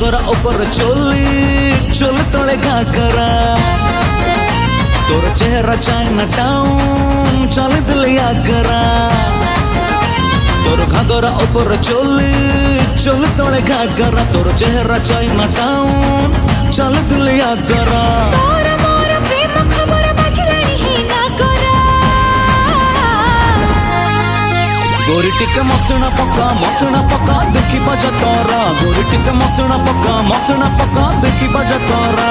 घाघरा ऊपर चोली चोली तले घाघरा तोर चेहरा चाइना टाउन चल दिल आगरा तोर घाघरा ऊपर चोली चोली तले घाघरा तोर चेहरा चाइना टाउन चल दिल आगरा गोरी टिके मसुना पका देखी बजा तोरा गोरी टिके मसुना पका देखी बजा तोरा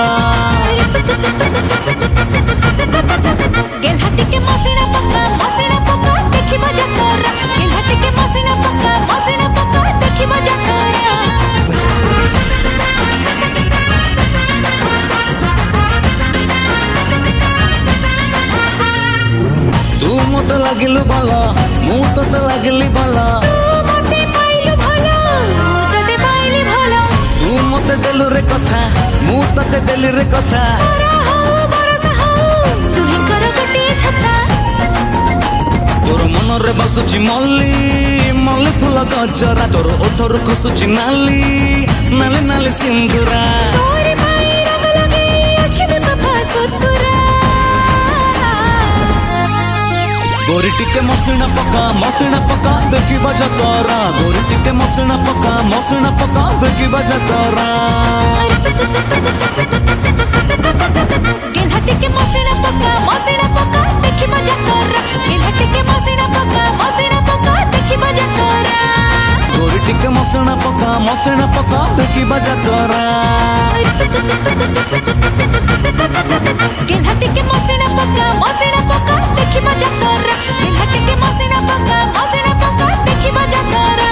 गेलहाटी के मसुना पका देखी बजा तोरा गेलहाटी के मसुना पका देखी बजा तोरा तू मत लागिलु बाला मु तते लागिली बाला मते पाइलु भला तते पाइली भला तू मते देलु रे कथा मु तते देली रे कथा बरसा हो दुही कर गोटे छता तोर मन रे बसुची मल्ली फूल गजरा तोर ओठर खसुची नाली नाली नाली सिंदूरा तोरी पाई रंग लगे अच्छे में सफा सुतुरा गोरी टिके मसुना पका देखी बजा तोरा गोरी टिके मसुना पका देखी बजा तोरा गेलहाटी के मसुना पका देखी बजा तोरा गेलहाटी के मसुना पका देखी बजा तोरा गोरी टिके मसुना पका देखी बजा तोरा गेलहाटी के मसुना पका देखी बजा तोरा गेलहाटी के मसुना पका देखी बजा तोरा।